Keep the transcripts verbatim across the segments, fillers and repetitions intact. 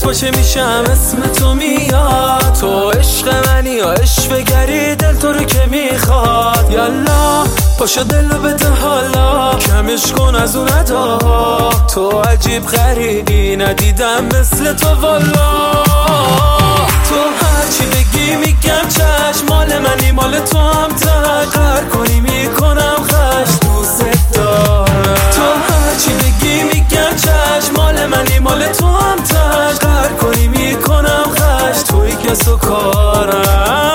خوشه میشم اسم تو میاد. تو عشق منی یا عشق بگری دل تو رو که میخواد. یالا پاشو دلو بده حالا کمش کن از اون ادا. تو عجیب غریبی ندیدم مثل تو والا. تو هرچی بگی میگم چشم مال منی مال تو هم تک هر کنی میکنم خش دوست دارم. تو هرچی بگی میگم چشم مال منی مال تو هم تک هر کنی میکنم خش توی کس و کارم.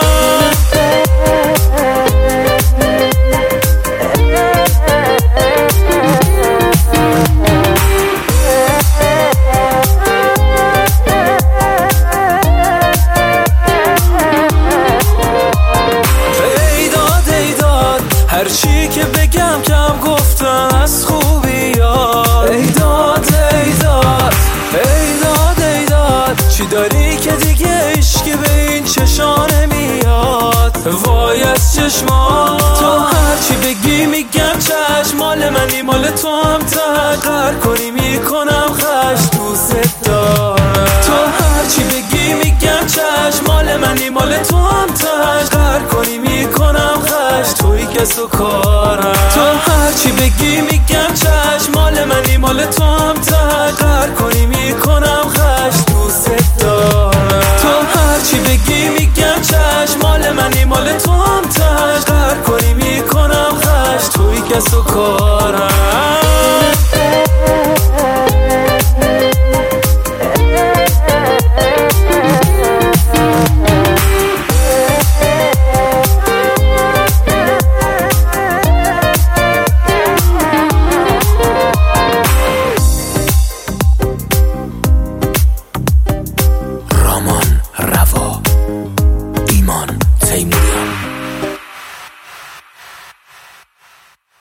هرچی که بگم کم گفتم از خوبی یاد. ای داد ای داد ای داد ای داد چی داری که دیگه عشقی به این چشانه میاد. وای از چشمات تو هرچی بگی میگم چشم مال منی مال تو هم تک هر کنی میکنم خش دوست دارم. تو هرچی بگی میگم چشم مال منی مال تو هم تک هر کنی میکنم خش توی کس و کارم. تو هرچی بگی میگم چشم مال منی مال تو هم تک هر کنی میکنم خش دوست دارم. تو هرچی بگی میگم چشم مال منی مال تو هم تک هر کنی میکنم خش توی کس و کارم.